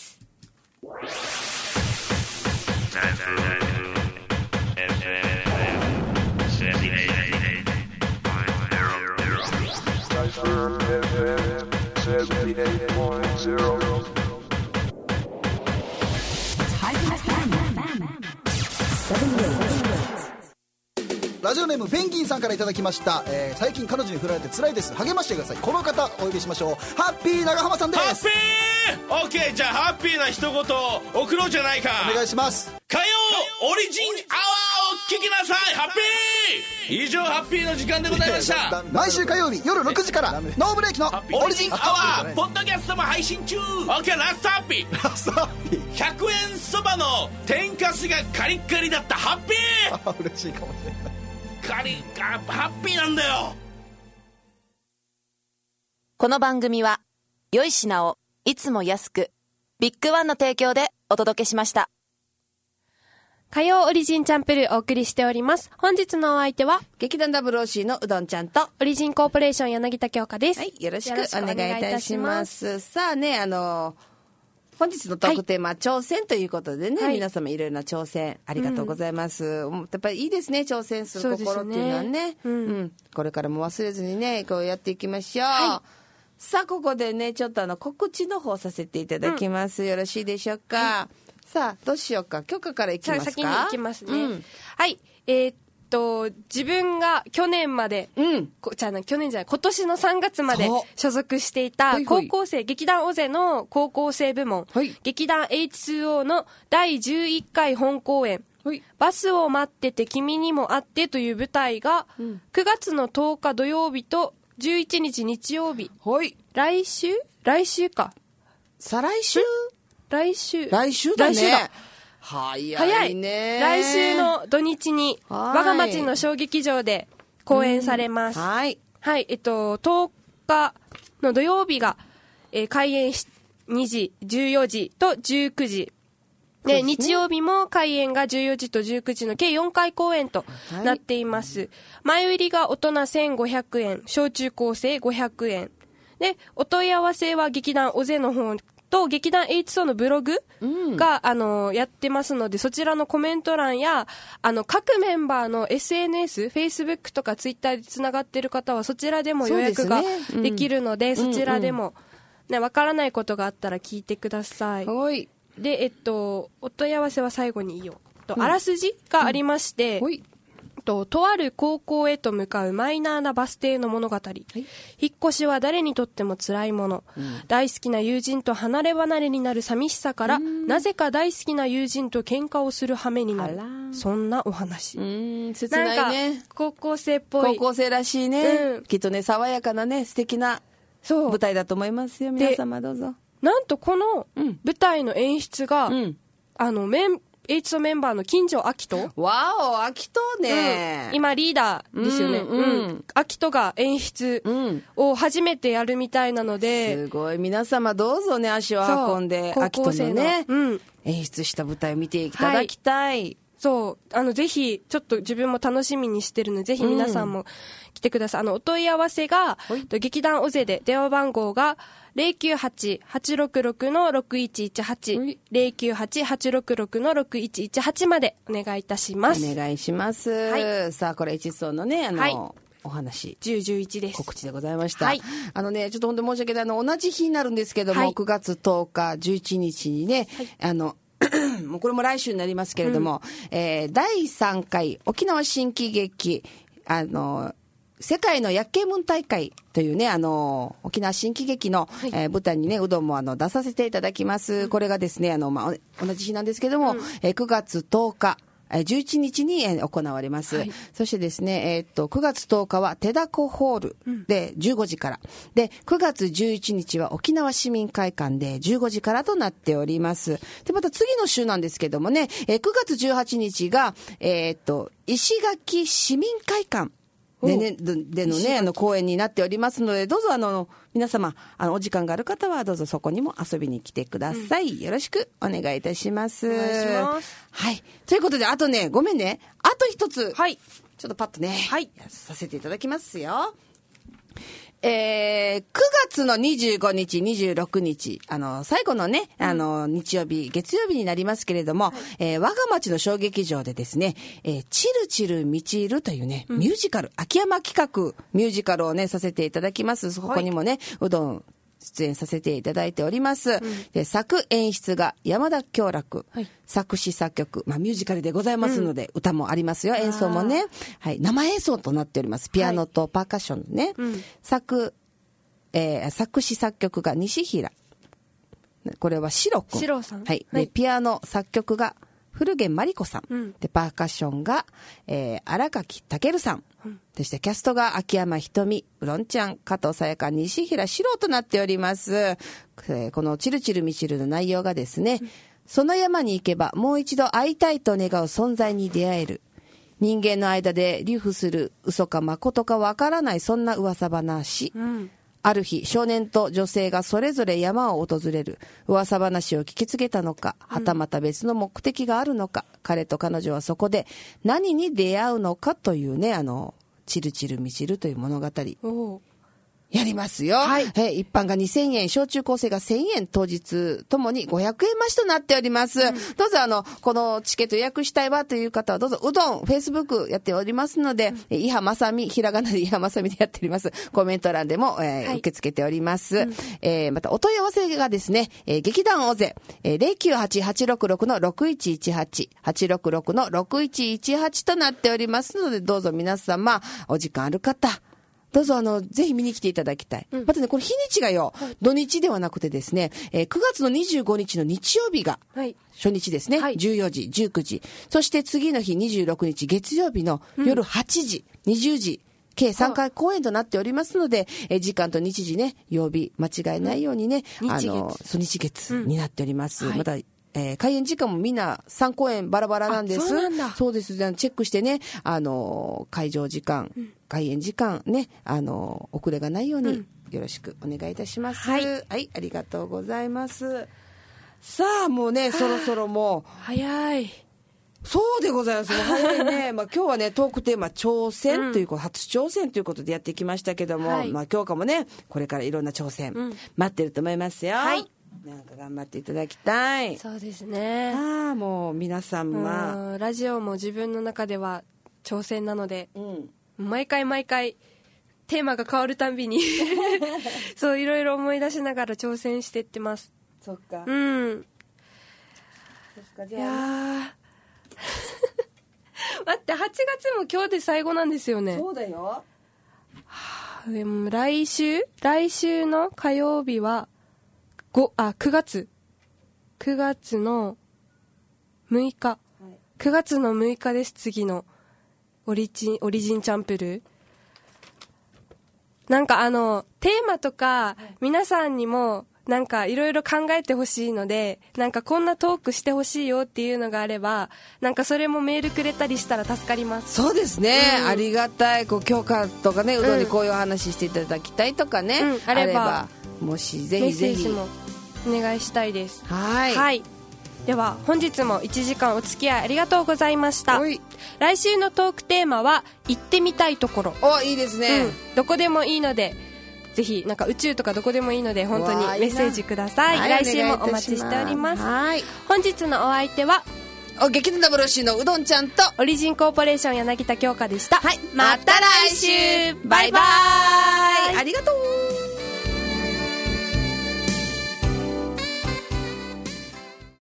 ラジオネームペンギンさんからいただきました、最近彼女に振られて辛いです、励ましてください。この方お呼びしましょう。ハッピー長浜さんです。 ハッピー、オッケー、じゃあハッピーな一言送ろうじゃないか。 お願いします。 火曜オリジンアワーを聞きなさい。ハッピー。以上、ハッピーの時間でございました毎週火曜日夜6時からノーブレーキのオリジンアワーポッドキャストも配信中。オッケー、ラストハッピー。 ラストハッピー。 100円そばの天かすがカリッカリだったハッピー。 嬉しいかもしれない。 カリハッピーなんだよ。 この番組は良い品をいつも安く、ビッグワンの提供でお届けしました。 火曜オリジンチャンプルーお送りしております。本日のお相手は劇団 WOC のうどんちゃんとオリジンコーポレーション柳田京香です。 はい、よろしくお願いいたします。さあね、本日のトークテーマは挑戦ということでね、はい、皆様いろいろな挑戦ありがとうございます、やっぱりいいですね、挑戦する心っていうのはね、これからも忘れずにね、こうやっていきましょう、はい。さあここでね、ちょっと告知の方させていただきます、よろしいでしょうか、はい。さあどうしようか、許可からいきますか。 先に行きますね、はい。自分が去年まで、今年の3月まで所属していた高校生、劇団オゼの高校生部門、劇団 H2O の第11回本公演、バスを待ってて君にも会ってという舞台が、9月の10日土曜日と11日日曜日、来週か再来週来週だね。早いね。 来週の土日に我が町の小劇場で公演されます。はい。10日の土曜日が、開演2時、14時と19時。で、日曜日も開演が14時と19時の計4回公演となっています。前売りが大人1500円、小中高生500円。で、お問い合わせは劇団オゼの方と劇団 H2O のブログが、やってますので、そちらのコメント欄や各メンバーの SNS、Facebook とか Twitter でつながっている方はそちらでも予約ができるので、そちらでも、ね、わからないことがあったら聞いてください。で、お問い合わせは最後にいいよ。あらすじがありまして、とある高校へと向かうマイナーなバス停の物語、引っ越しは誰にとっても辛いもの、大好きな友人と離れ離れになる寂しさから、なぜか大好きな友人と喧嘩をする羽目になる、そんなお話。 切ないね。 なんか高校生っぽい、 高校生らしいね、きっとね、爽やかなね、素敵な舞台だと思いますよ。皆様どうぞ。 なんとこの舞台の演出が、H2O メンバーの金城明人。 わお、明人ね、 今リーダーですよね。明人が演出を初めてやるみたいなので、 すごい。皆様どうぞね、足を運んで明人のね、演出した舞台を見ていただきたい。 ぜひちょっと自分も楽しみにしてるので、ぜひ皆さんも来てください。お問い合わせが、劇団オゼで電話番号が 098-866-6118 098-866-6118 までお願いいたします。 お願いします、さあこれH2Oのね、お話 10-11です。 告知でございました、ちょっと本当に申し訳ない、同じ日になるんですけども、9月10日11日にね、もうこれも来週になりますけれども、第3回沖縄新喜劇世界の薬系文大会というね、沖縄新喜劇の、舞台にね、うどんも出させていただきます。これがですね、同じ日なんですけども、9月10日、11日に行われます、そしてですね、9月10日は手だこホールで15時から、で9月11日は沖縄市民会館で15時からとなっております。でまた次の週なんですけどもね、9月18日が、石垣市民会館でのね、公演になっておりますので、どうぞ皆様お時間がある方はどうぞそこにも遊びに来てください、よろしくお願いいたします。 お願いします。 はい、ということで、あとね、ごめんね、あと一つ、ちょっとパッとね、させていただきますよ。9月の25日、26日、最後のね、日曜日、月曜日になりますけれども、我が町の小劇場でですね、チルチルみちるというね、ミュージカル、秋山企画ミュージカルをね、させていただきます。そこにもね、うどん出演させていただいております。で、作演出が山田京楽、作詞作曲、ミュージカルでございますので、歌もありますよ、演奏もね。はい、生演奏となっております。ピアノとパーカッションね。作詞作曲が西平。これはシロ君。 シロさん。 はい。で、ピアノ作曲が古源真理子さん。で、パーカッションが、荒垣健さん。そしてキャストが秋山ひとみ、うどんちゃん、加藤さやか、西平四郎となっております。このチルチルミチルの内容がですね、その山に行けばもう一度会いたいと願う存在に出会える。人間の間で流布する嘘か誠かわからないそんな噂話。ある日、少年と女性がそれぞれ山を訪れる。噂話を聞きつけたのか、はたまた別の目的があるのか、彼と彼女はそこで何に出会うのかというね、チルチルミチルという物語。やりますよ。はい。一般が2000円、小中高生が1000円、当日ともに500円増しとなっております。どうぞこのチケット予約したいわという方は、どうぞ、うどん、フェイスブックやっておりますので、伊波まさみ、ひらがなで伊波まさみでやっております。コメント欄でも、受け付けております。また、お問い合わせがですね、劇団大勢、098-866-6118、866-6118となっておりますので、どうぞ皆様、お時間ある方、どうぞぜひ見に来ていただきたい。またね、これ日にちがよ、土日ではなくてですね、9月の25日の日曜日が、初日ですね、14時、19時。そして次の日26日月曜日の夜8時、20時、計3回公演となっておりますので、時間と日時ね、曜日間違えないようにね、日月になっております。また、開演時間もみんな3公演バラバラなんです。 そうなんだ。 そうです。チェックしてね、会場時間、開演時間ね、遅れがないようによろしくお願いいたします。はい、ありがとうございます。さあ、もうね、そろそろもう。 早い。 そうでございます。もう早いね。今日はね、トークテーマ、挑戦ということ、初挑戦ということでやってきましたけども、今日かもね、これからいろんな挑戦、待ってると思いますよ。はい。なんか頑張っていただきたい。 そうですね。 もう皆さんはラジオも自分の中では挑戦なので、毎回テーマが変わるたんびにそういろいろ思い出しながら挑戦していってます。 そっか。 そっか、じゃあ待って、8月も今日で最後なんですよね。 そうだよ。 でも来週の火曜日は9月の6日、9月の6日です。次のオリジンチャンプルー、なんかテーマとか皆さんにもなんかいろいろ考えてほしいので、なんかこんなトークしてほしいよっていうのがあれば、なんかそれもメールくれたりしたら助かります。 そうですね、ありがたい。許可とかね、うどんにこういう話していただきたいとかね、あればもしぜひぜひメッセージもお願いしたいです。 はい、 では本日も1時間お付き合いありがとうございました。来週のトークテーマは行ってみたいところ。 いいですね、 どこでもいいので、ぜひなんか宇宙とかどこでもいいので本当にメッセージください。来週もお待ちしております。本日のお相手は劇団WCのうどんちゃんとオリジンコーポレーション柳田京香でした。 また来週、バイバイ。